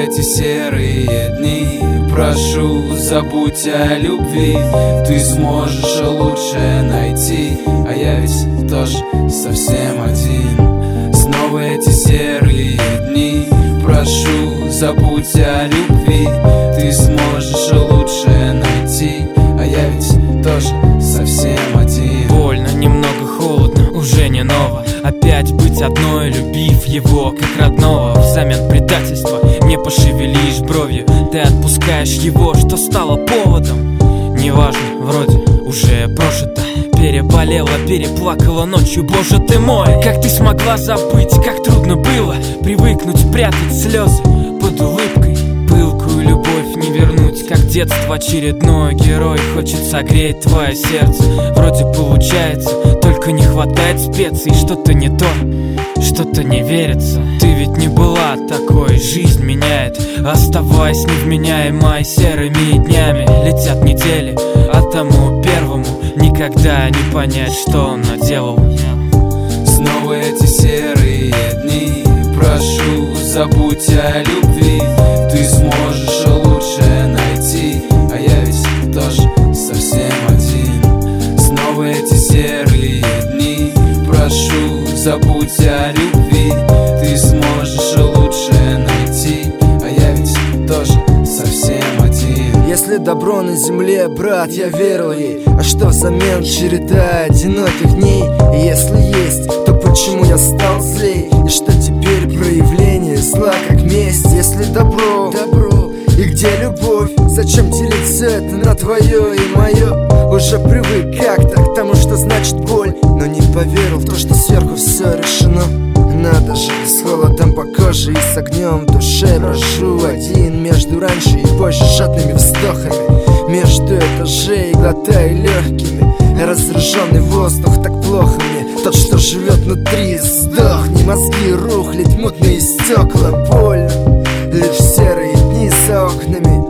эти серые дни, прошу, забудь о любви. Ты сможешь лучше найти, а я ведь тоже совсем один. Снова эти серые дни, прошу, забудь о любви. Ты сможешь лучше найти, а я ведь тоже совсем один. Больно, немного холодно, уже не ново. Опять быть одной, любив его как родного. Взамен предательства не пошевелишь бровью. Ты отпускаешь его, что стало поводом. Неважно, вроде уже прожито. Переболела, переплакала ночью, боже ты мой. Как ты смогла забыть, как трудно было привыкнуть прятать слезы под улыбкой. Пылкую любовь не вернуть, как детство очередной герой хочет согреть твое сердце. Вроде получается, только не хватает специй. Что-то не то, что-то не верится. Ты ведь не была такой, жизнь меняет, оставаясь невменяемой. Серыми днями летят недели, а тому первому никогда не понять, что он наделал. Снова эти серые дни, прошу, забудь о любви. Ты сможешь лучше найти, а я ведь тоже совсем один. Снова эти серые дни, прошу, забудь о любви. Ты сможешь лучше найти, а я ведь тоже совсем один. Если добро на земле, брат, я верил ей, а что взамен? Череда одиноких дней. И если есть, то почему я стал злей? И что теперь проявление зла, как месть? Если добро, и где любовь? Зачем делить все это на твое и мое? Уже привык как-то к тому, что значит боль, но не поверил в то, что сверху все решено. Надо же, с холодом по коже и с огнем в душе брожу один между раньше и позже жадными вздохами. Между этажей глотаю легкими разряженный воздух, так плохо мне. Тот, что живет внутри, сдохни. Мозги рухлить, мутные стекла, больно. Лишь серые дни за окнами,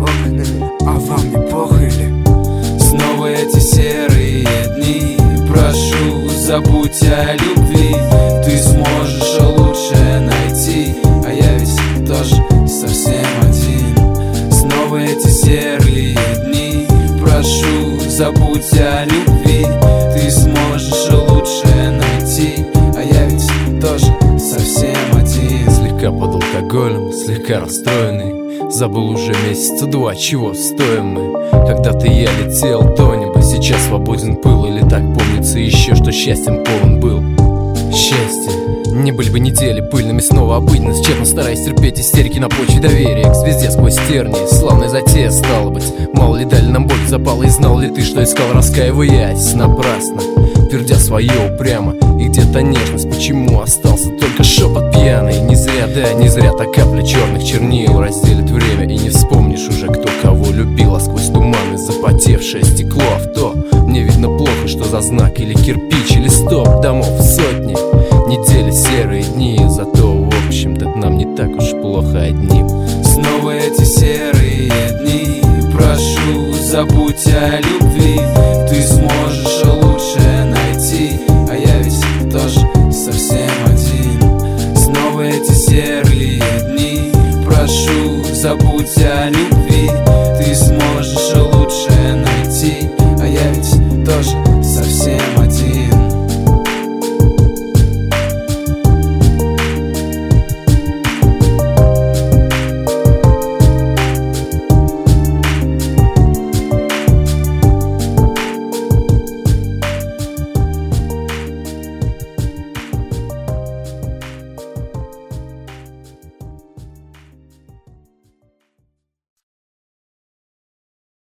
а вам не похуй ли? Снова эти серые дни, прошу, забудь о любви. Ты сможешь лучше найти, а я ведь тоже совсем один. Снова эти серые дни, прошу, забудь о любви. Ты сможешь лучше найти, а я ведь тоже совсем один. Слегка под алкоголем, слегка расстроенный, забыл уже месяца два, чего стоим мы. Когда-то я летел до неба, сейчас свободен пыл. Или так помнится еще, что счастьем полон был. Счастье, не были бы недели пыльными, снова обыденность, тщетно стараясь терпеть истерики на почве доверия к звезде сквозь тернии. Славная затея, стало быть, мало ли дали нам боль запала. И знал ли ты, что искал, раскаиваясь напрасно, твердя свое упрямо? И где-то нежность, почему остался только шепот пьяный? Не зря, да, не зря та капля черных чернил разделит время. И не вспомнишь уже, кто кого любил, а сквозь туман и запотевшее стекло авто мне видно плохо, что за знак, или кирпич, или стоп домов сотни. Недели, серые дни, зато в общем-то нам не так уж плохо одним. Снова эти серые дни, прошу, забудь о любви. Ты сможешь лучше найти, а я ведь тоже совсем один. Снова эти серые дни, прошу, забудь о любви. Ты сможешь лучше